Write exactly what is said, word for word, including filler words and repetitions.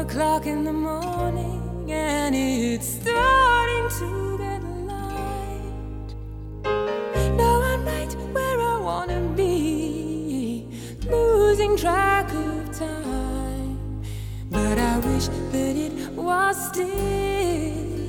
o'clock in the morning and it's starting to get light. Now I'm right where I wanna be, losing track of time. But I wish that it was still